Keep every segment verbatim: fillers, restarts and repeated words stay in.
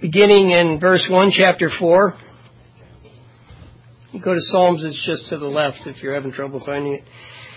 beginning in verse one, chapter four. You go to Psalms, it's just to the left if you're having trouble finding it.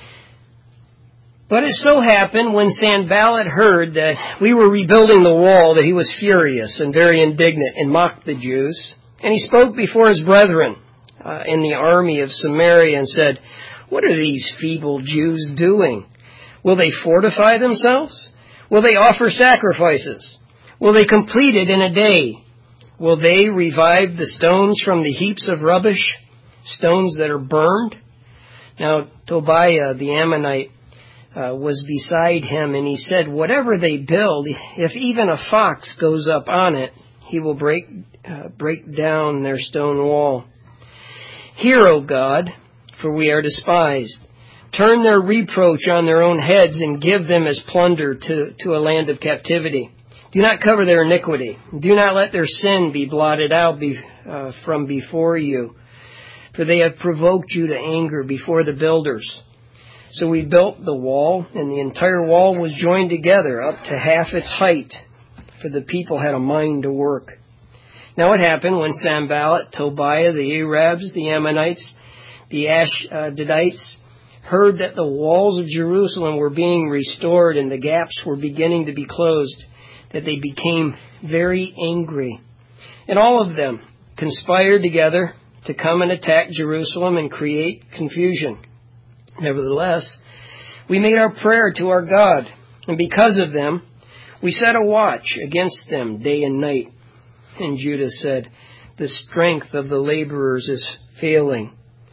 But it so happened when Sanballat heard that we were rebuilding the wall that he was furious and very indignant and mocked the Jews. And he spoke before his brethren uh, in the army of Samaria and said, "What are these feeble Jews doing? Will they fortify themselves? Will they offer sacrifices? Will they complete it in a day? Will they revive the stones from the heaps of rubbish, stones that are burned?" Now Tobiah the Ammonite uh, was beside him, and he said, "Whatever they build, if even a fox goes up on it, he will break uh, break down their stone wall. Hear, O God, for we are despised. Turn their reproach on their own heads and give them as plunder to, to a land of captivity. Do not cover their iniquity. Do not let their sin be blotted out be, uh, from before you. For they have provoked you to anger before the builders." So we built the wall, and the entire wall was joined together up to half its height, for the people had a mind to work. Now it happened when Sanballat, Tobiah, the Arabs, the Ammonites, the Ashdodites heard that the walls of Jerusalem were being restored and the gaps were beginning to be closed, that they became very angry. And all of them conspired together to come and attack Jerusalem and create confusion. Nevertheless, we made our prayer to our God, and because of them, we set a watch against them day and night. And Judah said, "The strength of the laborers is failing,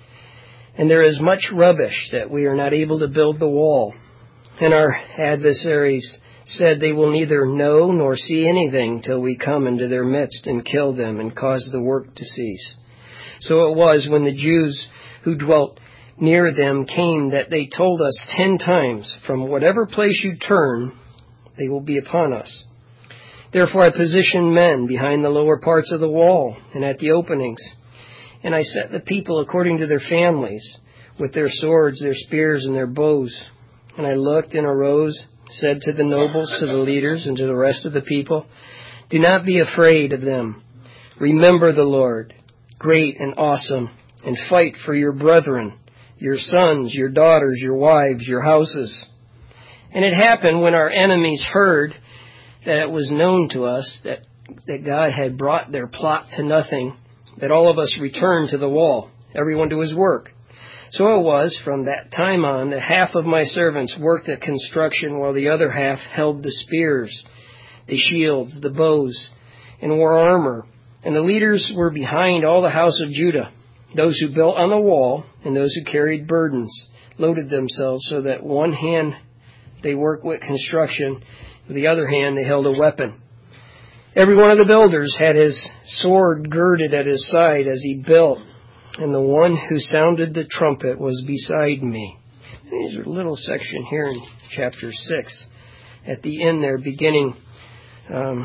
and there is much rubbish that we are not able to build the wall." And our adversaries said, "They will neither know nor see anything till we come into their midst and kill them and cause the work to cease." So it was when the Jews who dwelt near them came that they told us ten times, "From whatever place you turn, they will be upon us." Therefore I positioned men behind the lower parts of the wall and at the openings. And I set the people according to their families, with their swords, their spears, and their bows. And I looked and arose, said to the nobles, to the leaders, and to the rest of the people, "Do not be afraid of them. Remember the Lord, great and awesome, and fight for your brethren, your sons, your daughters, your wives, your houses." And it happened when our enemies heard that it was known to us that, that God had brought their plot to nothing, that all of us returned to the wall, everyone to his work. So it was from that time on that half of my servants worked at construction, while the other half held the spears, the shields, the bows, and wore armor. And the leaders were behind all the house of Judah, those who built on the wall and those who carried burdens, loaded themselves so that one hand they worked with construction, with the other hand they held a weapon. Every one of the builders had his sword girded at his side as he built, and the one who sounded the trumpet was beside me. There's a little section here in chapter six, at the end there, beginning um,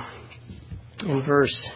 in verse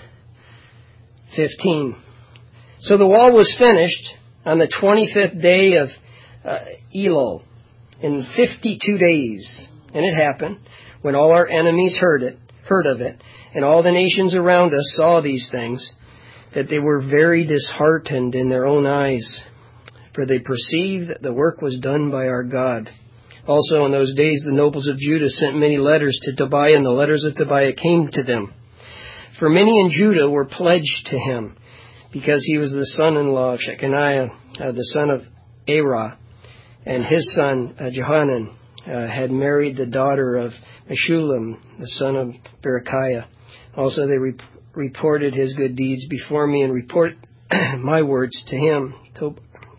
fifteen. So the wall was finished on the twenty-fifth day of uh, Elul, in fifty-two days. And it happened, when all our enemies heard it, heard of it, and all the nations around us saw these things, that they were very disheartened in their own eyes, for they perceived that the work was done by our God. Also in those days the nobles of Judah sent many letters to Tobiah, and the letters of Tobiah came to them. For many in Judah were pledged to him, because he was the son-in-law of Shechaniah, uh, the son of Arah, and his son uh, Johanan uh, had married the daughter of Meshullam, the son of Berechiah. Also they re- reported his good deeds before me, and report my words to him. Tob-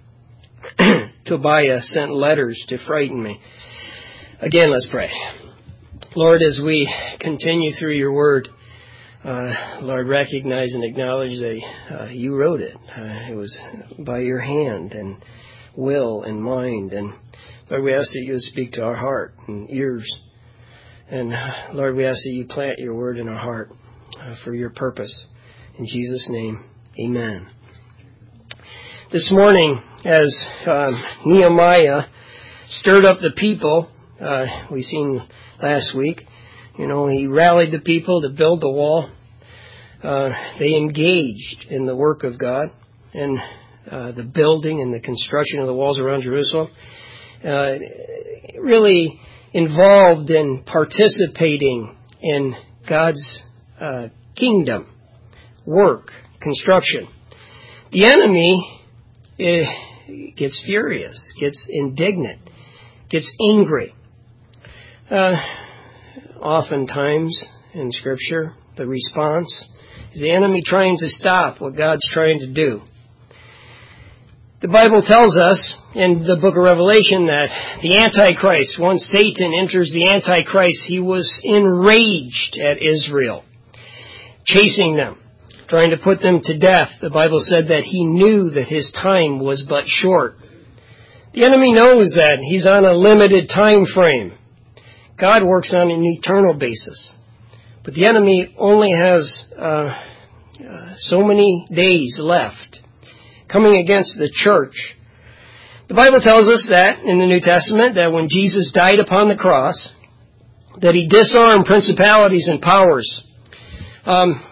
Tobiah sent letters to frighten me. Again, let's pray. Lord, as we continue through your word, uh, Lord, recognize and acknowledge that uh, you wrote it. Uh, it was by your hand and will and mind. And Lord, we ask that you would speak to our heart and ears. And Lord, we ask that you plant your word in our heart uh, for your purpose. In Jesus' name, amen. This morning, as um, Nehemiah stirred up the people, uh, we seen last week, you know, he rallied the people to build the wall. Uh, they engaged in the work of God and uh, the building and the construction of the walls around Jerusalem. Uh, really involved in participating in God's uh, kingdom, work, construction. The enemy uh, gets furious, gets indignant, gets angry. Uh, oftentimes in Scripture, the response is the enemy trying to stop what God's trying to do. The Bible tells us in the book of Revelation that the Antichrist, once Satan enters the Antichrist, he was enraged at Israel, chasing them, trying to put them to death. The Bible said that he knew that his time was but short. The enemy knows that he's on a limited time frame. God works on an eternal basis. But the enemy only has uh, uh, so many days left coming against the church. The Bible tells us that in the New Testament, that when Jesus died upon the cross, that he disarmed principalities and powers, um,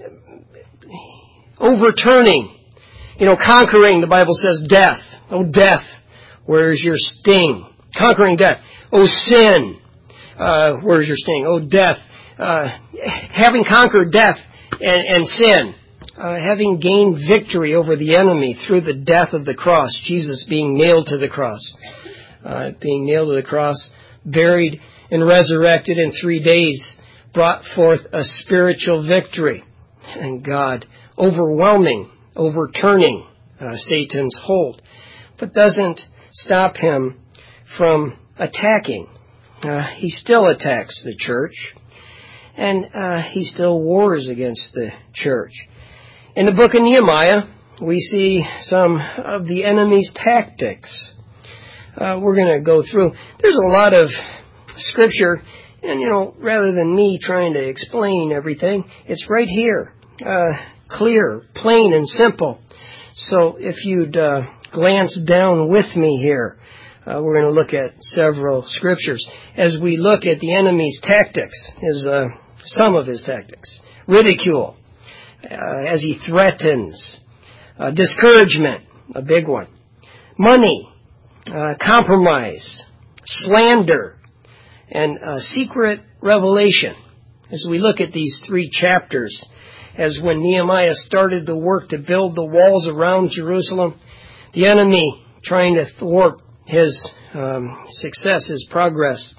overturning, you know, conquering, the Bible says, death. Oh, death, where's your sting? Conquering death. Oh, sin, uh, where's your sting? Oh, death. Uh, having conquered death and, and sin, uh, having gained victory over the enemy through the death of the cross, Jesus being nailed to the cross, uh, being nailed to the cross, buried and resurrected in three days, brought forth a spiritual victory. And God overwhelming, overturning uh, Satan's hold, but doesn't stop him from attacking. Uh, he still attacks the church, and uh, he still wars against the church. In the book of Nehemiah, we see some of the enemy's tactics. Uh, we're going to go through. There's a lot of scripture, and, you know, rather than me trying to explain everything, it's right here, uh, clear, plain, and simple. So if you'd uh, glance down with me here, uh, we're going to look at several scriptures as we look at the enemy's tactics, his, uh, some of his tactics. Ridicule, uh, as he threatens. Uh, discouragement, a big one. Money, uh, compromise, slander, and uh, secret revelation. As we look at these three chapters, as when Nehemiah started the work to build the walls around Jerusalem, the enemy trying to thwart his um, success, his progress.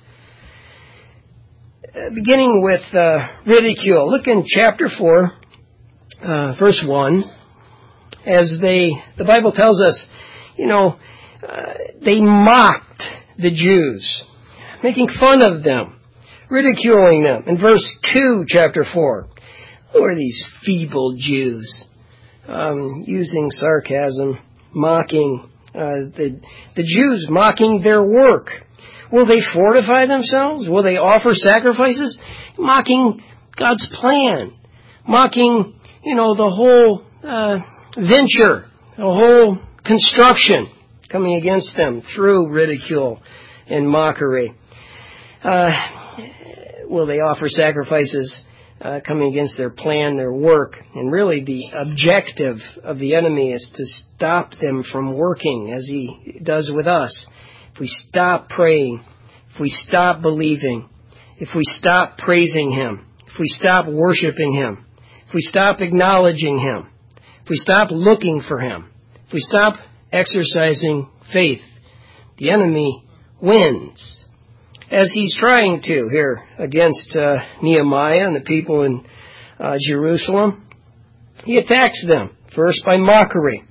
Uh, beginning with uh, ridicule. Look in chapter four, uh, verse one. As they, the Bible tells us, you know, uh, they mocked the Jews, making fun of them, ridiculing them. In verse two, chapter four, who are these feeble Jews? Um, using sarcasm, mocking uh, the the Jews, mocking their work. Will they fortify themselves? Will they offer sacrifices? Mocking God's plan, mocking, you know, the whole uh, venture, the whole construction coming against them through ridicule and mockery. Uh, will they offer sacrifices uh, coming against their plan, their work? And really the objective of the enemy is to stop them from working as he does with us. If we stop praying, if we stop believing, if we stop praising him, if we stop worshiping him, if we stop acknowledging him, if we stop looking for him, if we stop exercising faith, the enemy wins. As he's trying to here against uh, Nehemiah and the people in uh, Jerusalem, he attacks them first by mockery,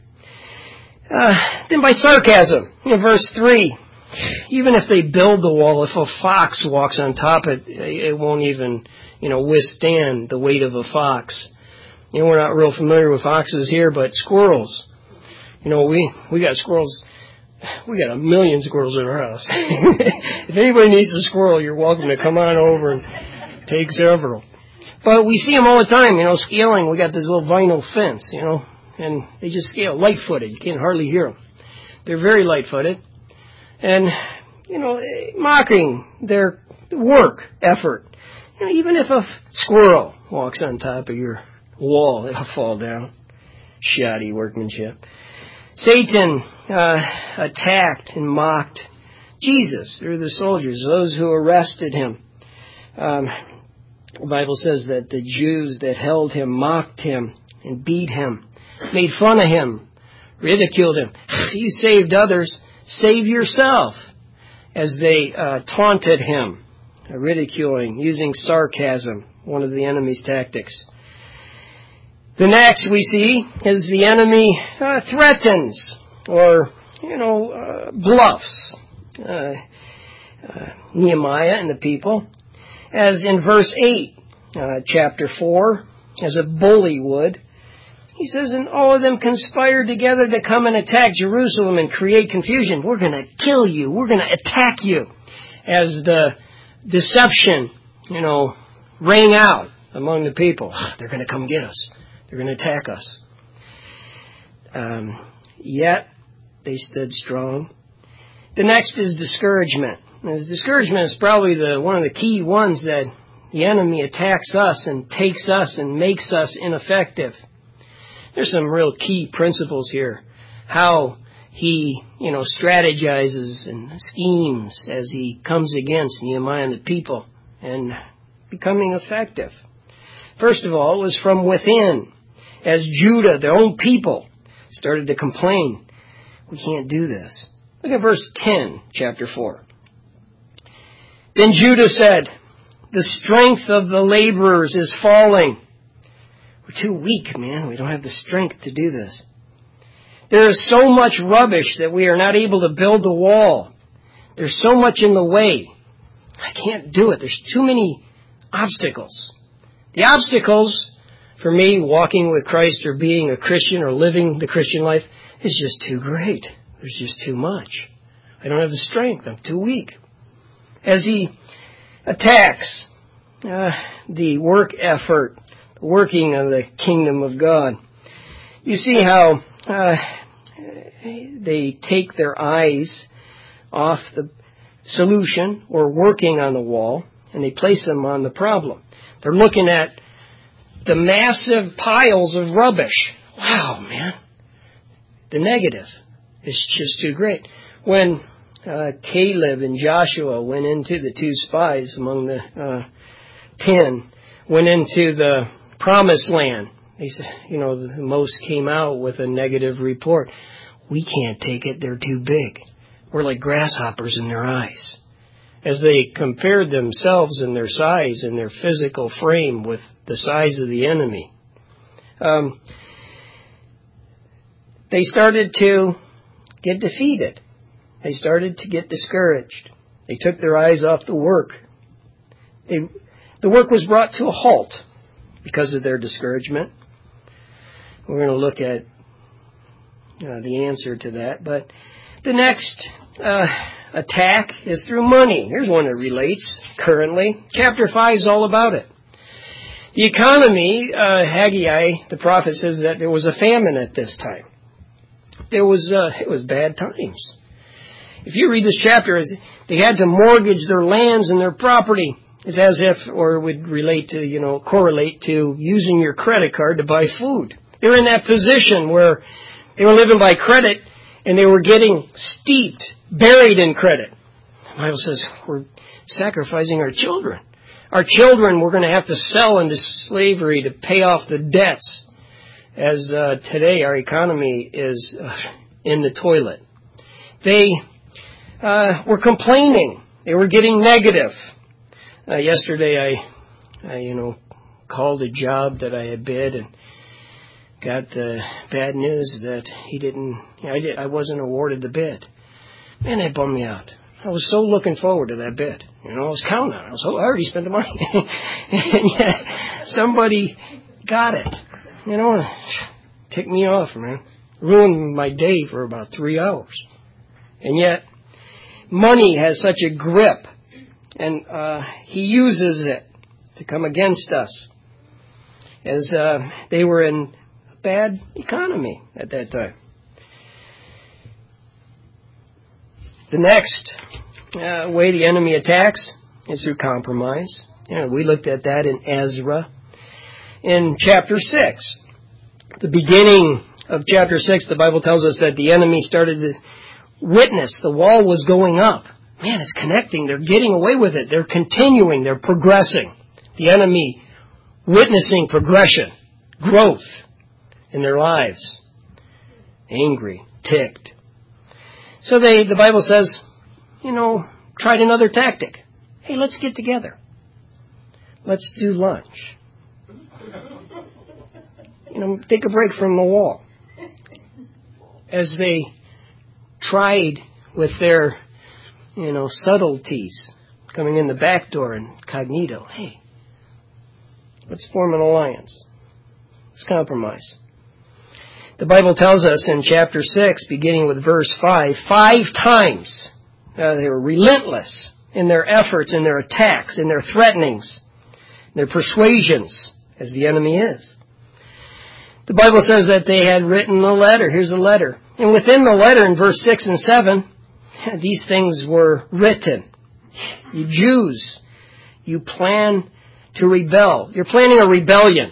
uh, then by sarcasm. In verse three, even if they build the wall, if a fox walks on top, it it won't even, you know, withstand the weight of a fox. You know, we're not real familiar with foxes here, but squirrels. You know, we, we got squirrels. We got a million squirrels in our house. If anybody needs a squirrel, you're welcome to come on over and take several. But we see them all the time, you know, scaling. We got this little vinyl fence, you know, and they just scale, light-footed. You can't hardly hear them. They're very light-footed. And, you know, mocking their work effort. You know, even if a squirrel walks on top of your wall, it'll fall down. Shoddy workmanship. Satan uh, attacked and mocked Jesus through the soldiers, those who arrested him. Um, the Bible says that the Jews that held him mocked him and beat him, made fun of him, ridiculed him. You saved others, save yourself, as they uh, taunted him, ridiculing, using sarcasm, one of the enemy's tactics. The next we see is the enemy uh, threatens or, you know, uh, bluffs uh, uh, Nehemiah and the people. As in verse eight, uh, chapter four, as a bully would. He says, and all of them conspired together to come and attack Jerusalem and create confusion. We're going to kill you. We're going to attack you. As the deception, you know, rang out among the people. They're going to come get us. They're going to attack us. Um, yet, they stood strong. The next is discouragement. And discouragement is probably the one of the key ones that the enemy attacks us and takes us and makes us ineffective. There's some real key principles here. How he, you know, strategizes and schemes as he comes against Nehemiah and the people and becoming effective. First of all, it was from within. As Judah, their own people, started to complain, we can't do this. Look at verse ten, chapter four. Then Judah said, the strength of the laborers is falling. We're too weak, man. We don't have the strength to do this. There is so much rubbish that we are not able to build the wall. There's so much in the way. I can't do it. There's too many obstacles. The obstacles, for me, walking with Christ or being a Christian or living the Christian life, is just too great. There's just too much. I don't have the strength. I'm too weak. As he attacks uh, the work effort, the working of the kingdom of God, you see how uh, they take their eyes off the solution or working on the wall, and they place them on the problem. They're looking at the massive piles of rubbish. Wow, man. The negative is just too great. When uh, Caleb and Joshua went into the two spies among the uh, ten, went into the promised land, they said, you know, the most came out with a negative report. We can't take it. They're too big. We're like grasshoppers in their eyes. As they compared themselves and their size and their physical frame with the size of the enemy, um, they started to get defeated. They started to get discouraged. They took their eyes off the work. They, the work was brought to a halt because of their discouragement. We're going to look at uh, the answer to that. But the next uh, attack is through money. Here's one that relates currently. Chapter five is all about it. The economy, uh, Haggai, the prophet, says that there was a famine at this time. There was, uh, it was bad times. If you read this chapter, they had to mortgage their lands and their property. It's as if, or would relate to, you know, correlate to using your credit card to buy food. They were in that position where they were living by credit and they were getting steeped, buried in credit. The Bible says we're sacrificing our children. Our children we're going to have to sell into slavery to pay off the debts. As uh, today our economy is uh, in the toilet. They uh, were complaining. They were getting negative. Uh, yesterday I, I, you know, called a job that I had bid and got the bad news that he didn't, I, did, I wasn't awarded the bid. Man, that bummed me out. I was so looking forward to that bid. You know, I was counting on it. I was, oh, I already spent the money. And yet, somebody got it. You know, ticked me off, man. Ruined my day for about three hours. And yet, money has such a grip. And uh, he uses it to come against us. As uh, they were in a bad economy at that time. The next uh, way the enemy attacks is through compromise. You know, we looked at that in Ezra. in chapter six. The beginning of chapter six, the Bible tells us that the enemy started to witness. The wall was going up. Man, it's connecting. They're getting away with it. They're continuing. They're progressing. The enemy witnessing progression, growth in their lives. Angry, ticked. So they, the Bible says, you know, tried another tactic. Hey, let's get together. Let's do lunch. You know, take a break from the wall. As they tried with their, you know, subtleties, coming in the back door incognito. Hey, let's form an alliance. Let's compromise. The Bible tells us in chapter six, beginning with verse five, five times uh, they were relentless in their efforts, in their attacks, in their threatenings, their persuasions, as the enemy is. The Bible says that they had written a letter. Here's a letter. And within the letter, in verse six and seven, these things were written. You Jews, you plan to rebel. You're planning a rebellion.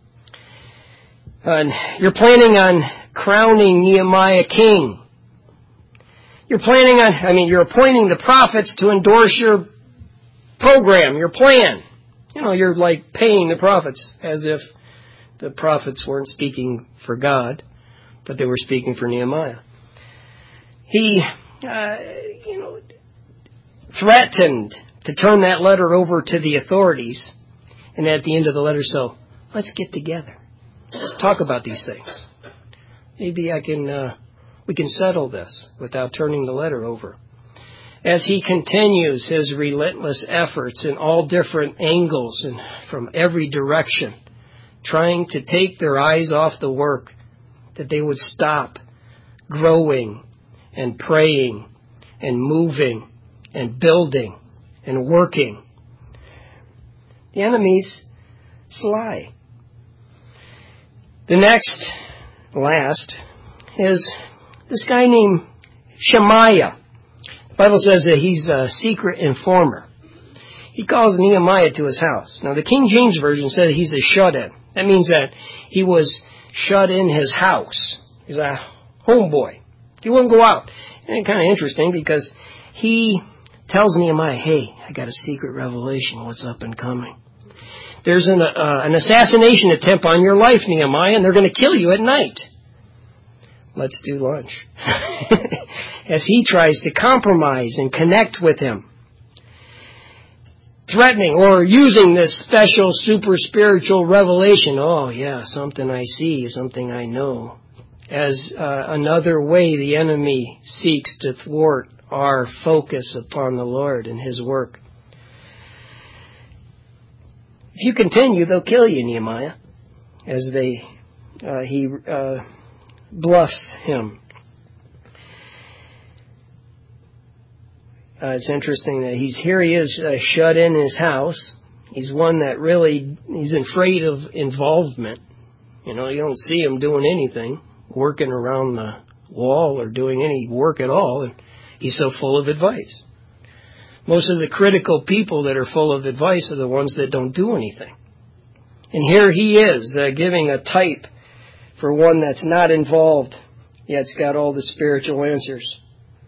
Uh, you're planning on crowning Nehemiah king. You're planning on, I mean, you're appointing the prophets to endorse your program, your plan. You know, you're like paying the prophets as if the prophets weren't speaking for God, but they were speaking for Nehemiah. He, uh, you know, threatened to turn that letter over to the authorities. And at the end of the letter, so let's get together. Let's talk about these things. Maybe I can, uh, we can settle this without turning the letter over. As he continues his relentless efforts in all different angles and from every direction, trying to take their eyes off the work, that they would stop growing and praying and moving and building and working. The enemy's sly. The next, last, is this guy named Shemaiah. The Bible says that he's a secret informer. He calls Nehemiah to his house. Now, the King James Version said he's a shut-in. That means that he was shut in his house. He's a homeboy. He wouldn't go out. And it's kind of interesting because he tells Nehemiah, hey, I got a secret revelation. What's up and coming? There's an, uh, an assassination attempt on your life, Nehemiah, and they're going to kill you at night. Let's do lunch. As he tries to compromise and connect with him. Threatening or using this special super spiritual revelation. Oh, yeah, something I see, something I know. As uh, another way the enemy seeks to thwart our focus upon the Lord and His work. If you continue, they'll kill you, Nehemiah, as they uh, he uh, bluffs him. Uh, it's interesting that he's here. He is uh, shut in his house. He's one that really he's afraid of involvement. You know, you don't see him doing anything, working around the wall or doing any work at all. And he's so full of advice. Most of the critical people that are full of advice are the ones that don't do anything. And here he is uh, giving a type for one that's not involved, yet it's got all the spiritual answers.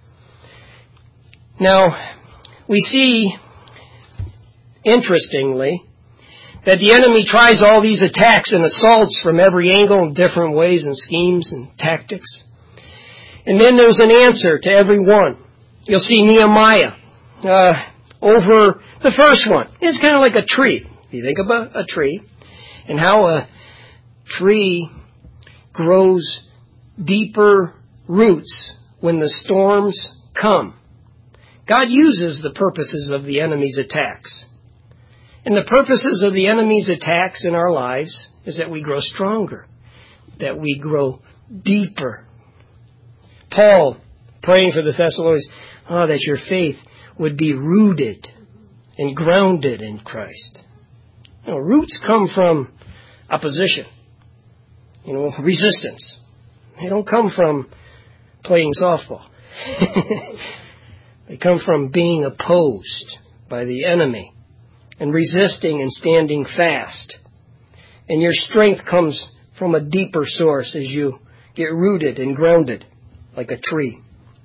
Now, we see, interestingly, that the enemy tries all these attacks and assaults from every angle in different ways and schemes and tactics. And then there's an answer to every one. You'll see Nehemiah uh, over the first one. It's kind of like a tree. If you think about a tree and how a tree grows deeper roots when the storms come. God uses the purposes of the enemy's attacks. And the purposes of the enemy's attacks in our lives is that we grow stronger, that we grow deeper. Paul, praying for the Thessalonians, oh, that your faith would be rooted and grounded in Christ. You know, roots come from opposition, you know, resistance. They don't come from playing softball. They come from being opposed by the enemy and resisting and standing fast. And your strength comes from a deeper source as you get rooted and grounded like a tree.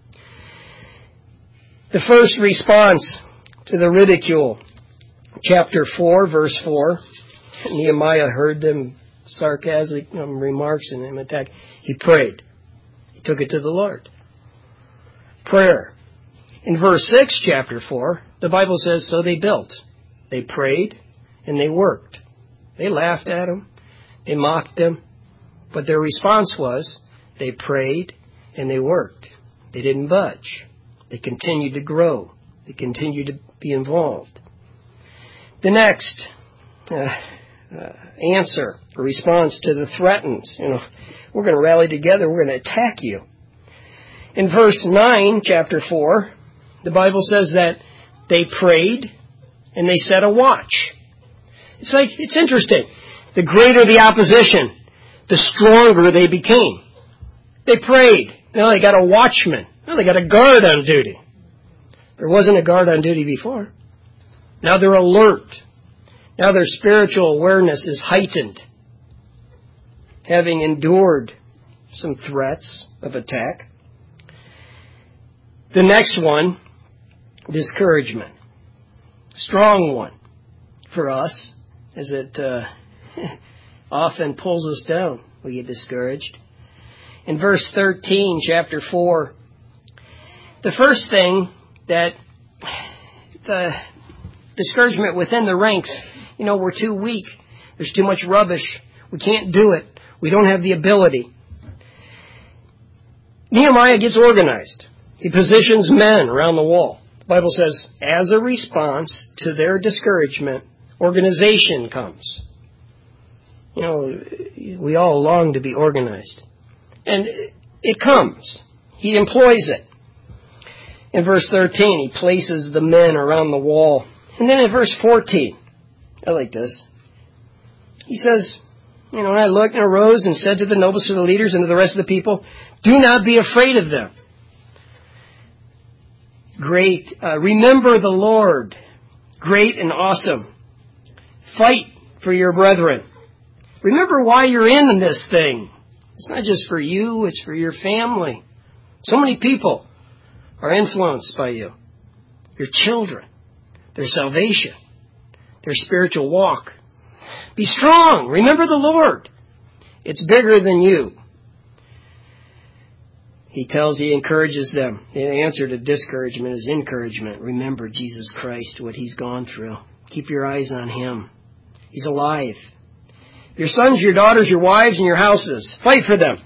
The first response to the ridicule, chapter four, verse four, Nehemiah heard them sarcastic um, remarks and him attack. He prayed. He took it to the Lord. Prayer. In verse six, chapter four, the Bible says, so they built. They prayed and they worked. They laughed at him. They mocked him. But their response was, they prayed and they worked. They didn't budge. They continued to grow. They continued to be involved. The next uh, uh, answer, response to the threatens, you know, we're going to rally together. We're going to attack you. In verse nine, chapter four, the Bible says that they prayed and they set a watch. It's like, it's interesting. The greater the opposition, the stronger they became. They prayed. Now they got a watchman. Now they got a guard on duty. There wasn't a guard on duty before. Now they're alert. Now their spiritual awareness is heightened. Having endured some threats of attack. The next one, discouragement. Strong one for us, as it uh, often pulls us down. We get discouraged. In verse thirteen, chapter four, the first thing that the discouragement within the ranks, you know, we're too weak. There's too much rubbish. We can't do it. We don't have the ability. Nehemiah gets organized. He positions men around the wall. The Bible says, as a response to their discouragement, organization comes. You know, we all long to be organized. And it comes. He employs it. In verse thirteen, he places the men around the wall. And then in verse fourteen, I like this. He says, you know, I looked and arose and said to the nobles, to the leaders, and to the rest of the people, do not be afraid of them. Great. Uh, remember the Lord. Great and awesome. Fight for your brethren. Remember why you're in this thing. It's not just for you, it's for your family. So many people are influenced by you. Your children, their salvation, their spiritual walk. Be strong. Remember the Lord. It's bigger than you. He tells, he encourages them. The answer to discouragement is encouragement. Remember Jesus Christ, what he's gone through. Keep your eyes on him. He's alive. Your sons, your daughters, your wives, and your houses. Fight for them.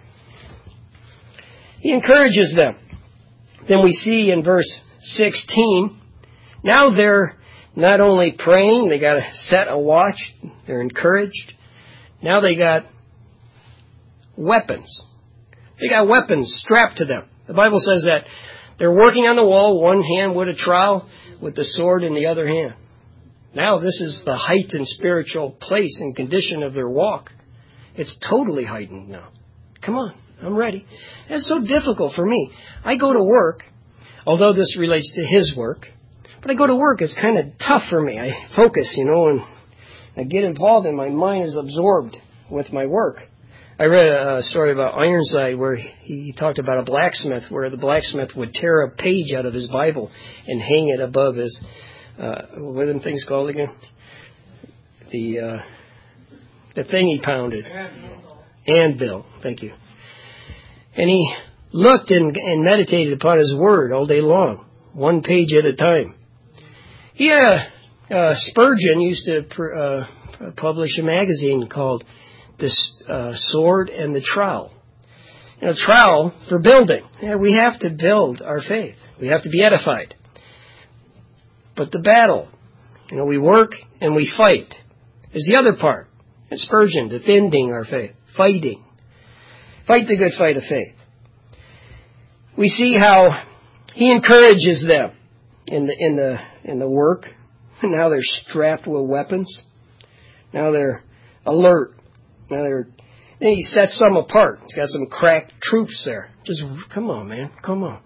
He encourages them. Then we see in verse sixteen, now they're not only praying, they got to set a watch. They're encouraged. Now they got weapons. They got weapons strapped to them. The Bible says that they're working on the wall, one hand with a trowel, with the sword in the other hand. Now this is the heightened spiritual place and condition of their walk. It's totally heightened now. Come on, I'm ready. It's so difficult for me. I go to work, although this relates to his work, but I go to work, it's kind of tough for me. I focus, you know, and I get involved and my mind is absorbed with my work. I read a story about Ironside where he talked about a blacksmith, where the blacksmith would tear a page out of his Bible and hang it above his, uh, what are them things called again? The, uh, the thing he pounded. Anvil. Anvil, thank you. And he looked and, and meditated upon his word all day long, one page at a time. Yeah, uh, Spurgeon used to pr- uh, publish a magazine called The uh, Sword and the Trowel. You know, trowel for building. Yeah, we have to build our faith. We have to be edified. But the battle, you know, we work and we fight, is the other part. It's Spurgeon, defending our faith, fighting. Fight the good fight of faith. We see how he encourages them in the in the in the work. Now they're strapped with weapons. Now they're alert. Now they're. Then he sets some apart. He's got some crack troops there. Just come on, man, come on.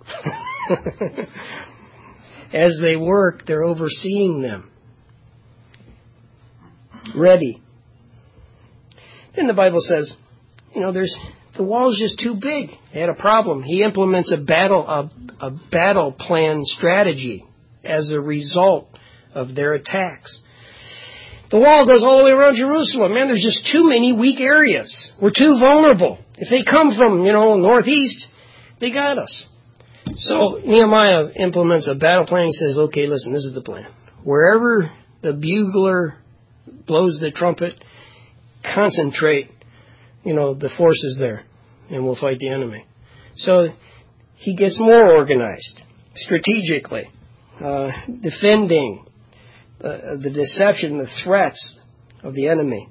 As they work, they're overseeing them. Ready. Then the Bible says, you know, there's the wall's just too big. They had a problem. He implements a battle a, a battle plan strategy as a result of their attacks. The wall goes all the way around Jerusalem. Man, there's just too many weak areas. We're too vulnerable. If they come from, you know, northeast, they got us. So Nehemiah implements a battle plan. He says, okay, listen, this is the plan. Wherever the bugler blows the trumpet, concentrate, you know, the forces there, and we'll fight the enemy. So he gets more organized, strategically, uh, defending uh, the deception, the threats of the enemy.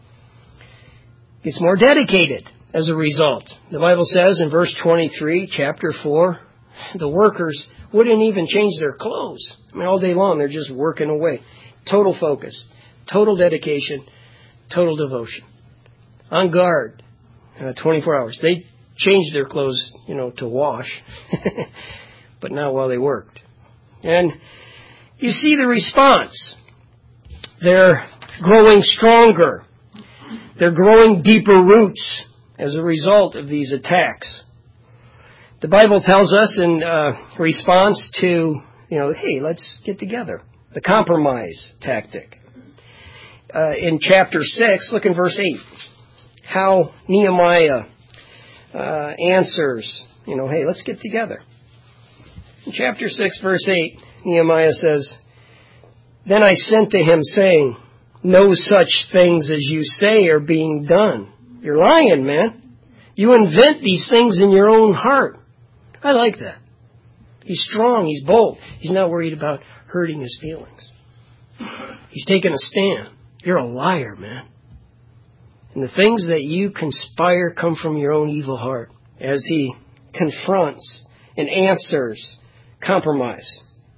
Gets more dedicated as a result. The Bible says in verse twenty-three, chapter four, the workers wouldn't even change their clothes. I mean, all day long, they're just working away. Total focus, total dedication, total devotion. On guard, uh, twenty-four hours. They changed their clothes, you know, to wash, but not while they worked. And you see the response. They're growing stronger. They're growing deeper roots as a result of these attacks. The Bible tells us in uh, response to, you know, hey, let's get together. The compromise tactic. Uh, in chapter six, look in verse eight. How Nehemiah uh, answers, you know, hey, let's get together. In chapter six, verse eight, Nehemiah says, then I sent to him saying, no such things as you say are being done. You're lying, man. You invent these things in your own heart. I like that. He's strong. He's bold. He's not worried about hurting his feelings. He's taking a stand. You're a liar, man. And the things that you conspire come from your own evil heart as he confronts and answers compromise.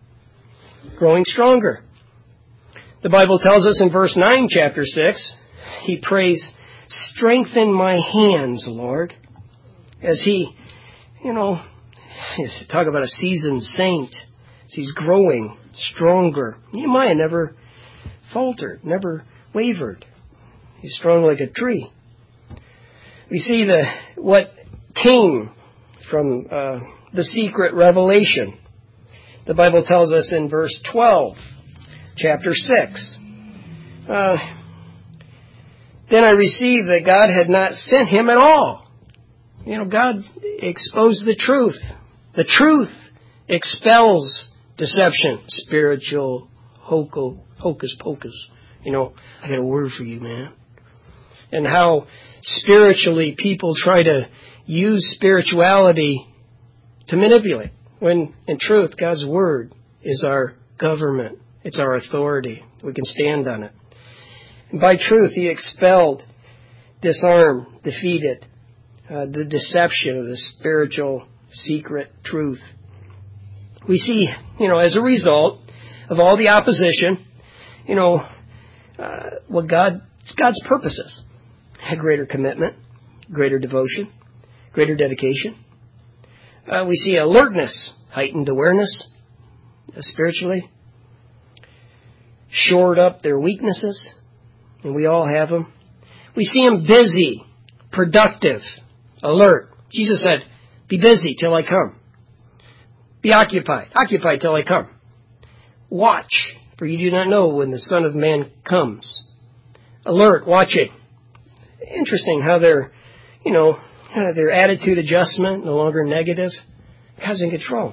Growing stronger. The Bible tells us in verse nine, chapter six, he prays, strengthen my hands, Lord. As he, you know, talk about a seasoned saint. As he's growing stronger. Nehemiah never faltered, never wavered. He's strong like a tree. We see the what came from uh, the secret revelation. The Bible tells us in verse twelve, chapter six. Uh, then I received that God had not sent him at all. You know, God exposed the truth. The truth expels deception, spiritual hocus pocus. You know, I got a word for you, man. And how spiritually people try to use spirituality to manipulate. When, in truth, God's Word is our government. It's our authority. We can stand on it. And by truth, He expelled, disarmed, defeated uh, the deception of the spiritual secret truth. We see, you know, as a result of all the opposition, you know, uh, what God, it's God's purposes. A greater commitment, greater devotion, greater dedication. Uh, we see alertness, heightened awareness, uh, spiritually. Shored up their weaknesses, and we all have them. We see them busy, productive, alert. Jesus said, be busy till I come. Be occupied, occupied till I come. Watch, for you do not know when the Son of Man comes. Alert, watching. Interesting how their, you know, their attitude adjustment, no longer negative. God's in control.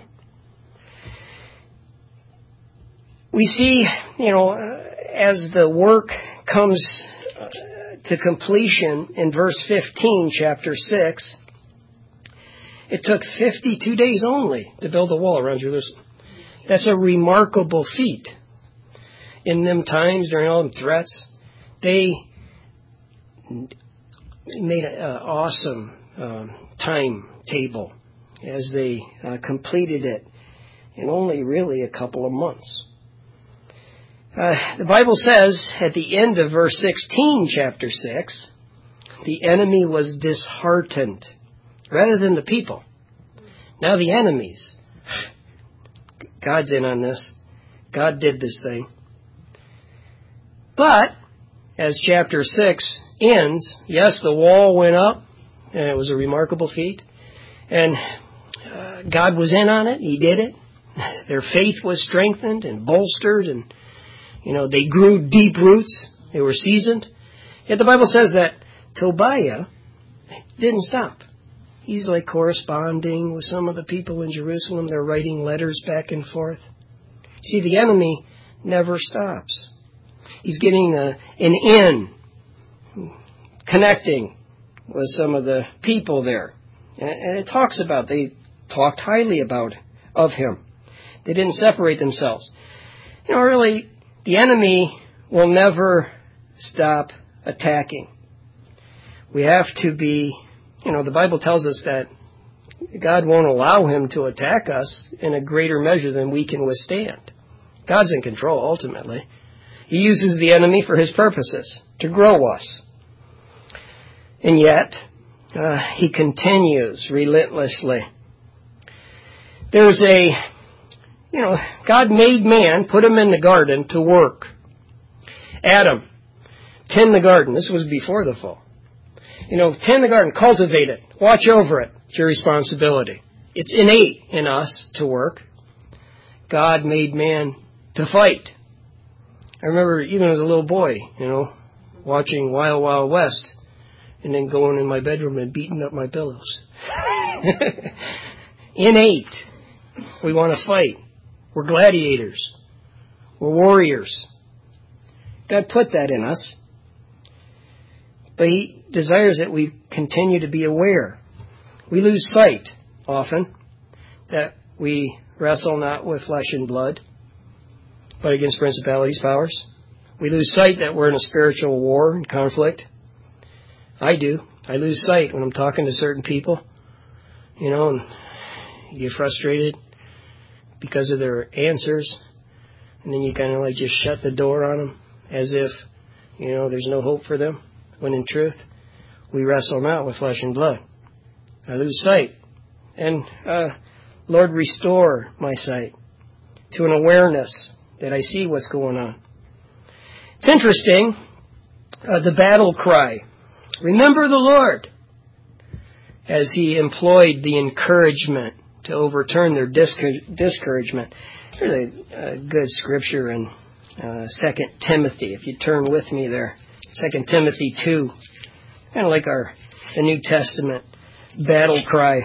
We see, you know, as the work comes to completion in verse fifteen, chapter six, it took fifty-two days only to build the wall around Jerusalem. That's a remarkable feat. In them times, during all them threats, they made an uh, awesome um, timetable as they uh, completed it in only really a couple of months. Uh, the Bible says at the end of verse sixteen, chapter six, the enemy was disheartened rather than the people. Now the enemies. God's in on this. God did this thing. But as chapter six ends, yes, the wall went up, and it was a remarkable feat. And uh, God was in on it. He did it. Their faith was strengthened and bolstered, and, you know, they grew deep roots. They were seasoned. Yet the Bible says that Tobiah didn't stop. He's like corresponding with some of the people in Jerusalem. They're writing letters back and forth. See, the enemy never stops. He's getting a, an in, connecting with some of the people there. And, and it talks about, they talked highly about, of him. They didn't separate themselves. You know, really, the enemy will never stop attacking. We have to be, you know, the Bible tells us that God won't allow him to attack us in a greater measure than we can withstand. God's in control, ultimately. He uses the enemy for his purposes, to grow us. And yet, uh, he continues relentlessly. There's a, you know, God made man, put him in the garden to work. Adam, tend the garden. This was before the fall. You know, tend the garden, cultivate it, watch over it. It's your responsibility. It's innate in us to work. God made man to fight. I remember even as a little boy, you know, watching Wild Wild West and then going in my bedroom and beating up my pillows. Innate. We want to fight. We're gladiators. We're warriors. God put that in us. But he desires that we continue to be aware. We lose sight often that we wrestle not with flesh and blood, but against principalities, powers. We lose sight that we're in a spiritual war and conflict. I do. I lose sight when I'm talking to certain people, you know, and you get frustrated because of their answers, and then you kind of like just shut the door on them as if, you know, there's no hope for them, when in truth, we wrestle not with flesh and blood. I lose sight. And, uh, Lord, restore my sight to an awareness that I see what's going on. It's interesting, uh, the battle cry, remember the Lord, as he employed the encouragement to overturn their discour- discouragement. There's a, a good scripture in uh, Second Timothy, if you turn with me there. Second Timothy two, kind of like our the New Testament battle cry,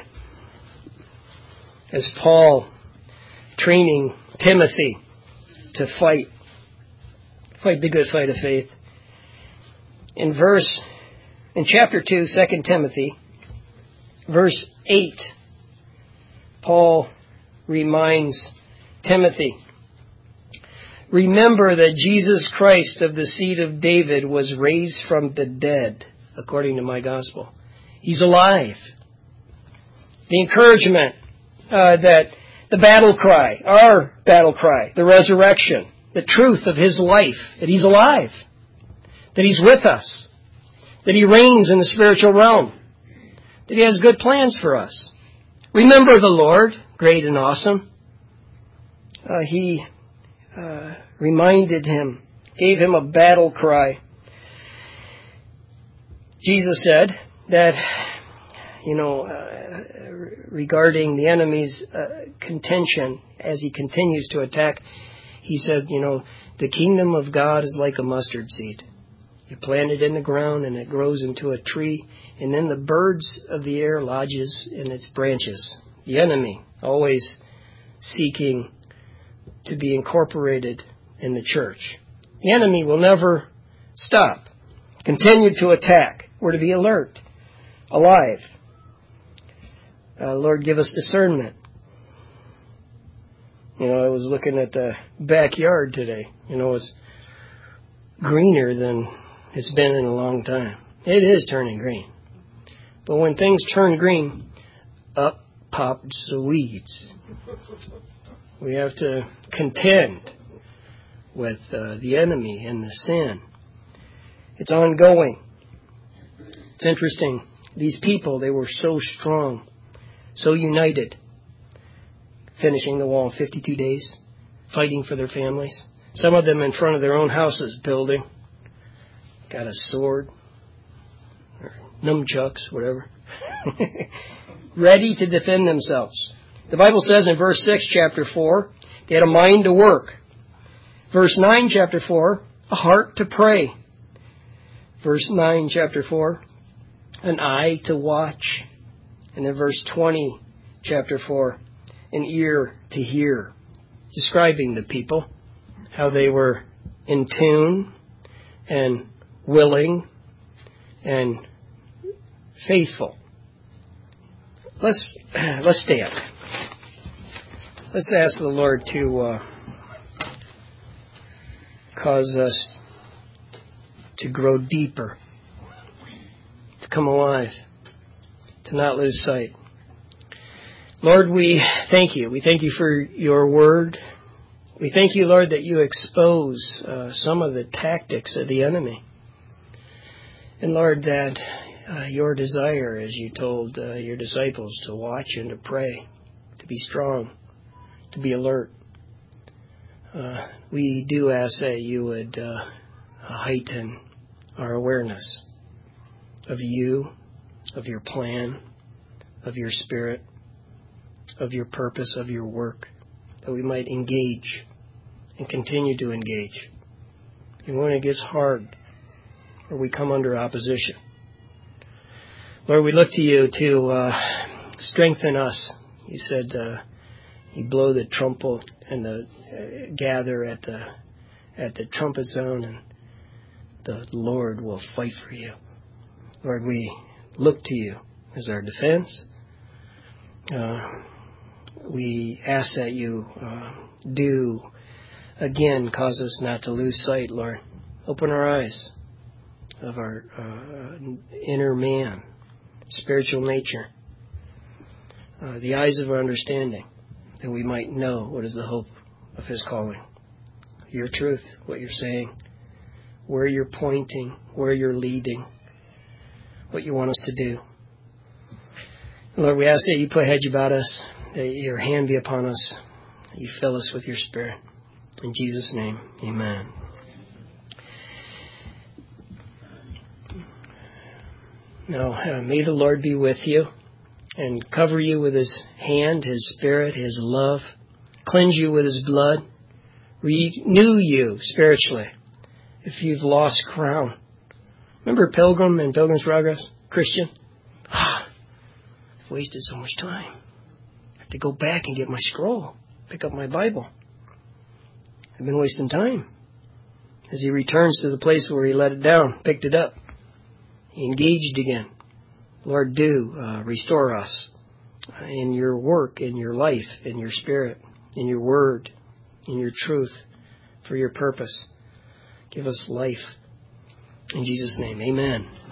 as Paul training Timothy to fight, fight the good fight of faith. In verse, in chapter two, Second Timothy, verse eight, Paul reminds Timothy, remember that Jesus Christ of the seed of David was raised from the dead, according to my gospel. He's alive. The encouragement uh, that the battle cry, our battle cry, the resurrection, the truth of his life, that he's alive, that he's with us, that he reigns in the spiritual realm, that he has good plans for us. Remember the Lord, great and awesome. Uh, he uh, reminded him, gave him a battle cry. Jesus said that, you know, uh, regarding the enemy's uh, contention as he continues to attack, he said, you know, the kingdom of God is like a mustard seed. You plant it in the ground and it grows into a tree, and then the birds of the air lodges in its branches. The enemy always seeking to be incorporated in the church. The enemy will never stop. Continue to attack. We're to be alert, alive. Uh, Lord, give us discernment. You know, I was looking at the backyard today. You know, it's greener than it's been in a long time. It is turning green. But when things turn green, up pops the weeds. We have to contend with uh, the enemy and the sin. It's ongoing. It's interesting. These people, they were so strong, so united, finishing the wall in fifty-two days, fighting for their families. Some of them in front of their own houses building, got a sword, or nunchucks, whatever, ready to defend themselves. The Bible says in verse six, chapter four, they had a mind to work. Verse nine, chapter four, a heart to pray. Verse nine, chapter four, an eye to watch. And then verse twenty, chapter four, an ear to hear. Describing the people, how they were in tune and willing and faithful. Let's let's stand. Let's ask the Lord to uh, cause us to grow deeper, to come alive, to not lose sight. Lord, we thank you. We thank you for your word. We thank you, Lord, that you expose uh, some of the tactics of the enemy. And Lord, that uh, your desire, as you told uh, your disciples, to watch and to pray, to be strong, to be alert. Uh, we do ask that you would uh, heighten our awareness of you, of your plan, of your spirit, of your purpose, of your work, that we might engage and continue to engage. And when it gets hard, or we come under opposition, Lord, we look to you to uh, strengthen us. You said uh, you blow the trumpet and the uh, gather at the at the trumpet zone, and the Lord will fight for you. Lord, we look to you as our defense. Uh, we ask that you uh, do, again, cause us not to lose sight, Lord. Open our eyes of our uh, inner man, spiritual nature, uh, the eyes of our understanding, that we might know what is the hope of his calling, your truth, what you're saying, where you're pointing, where you're leading, what you want us to do. Lord, we ask that you put a hedge about us, that your hand be upon us, that you fill us with your Spirit. In Jesus' name, amen. Now, uh, may the Lord be with you and cover you with his hand, his Spirit, his love, cleanse you with his blood, renew you spiritually if you've lost ground. Remember Pilgrim and Pilgrim's Progress? Christian? Ah, I've wasted so much time. I have to go back and get my scroll, pick up my Bible. I've been wasting time. As he returns to the place where he let it down, picked it up, he engaged again. Lord, do uh, restore us in your work, in your life, in your spirit, in your word, in your truth, for your purpose. Give us life. In Jesus' name, amen.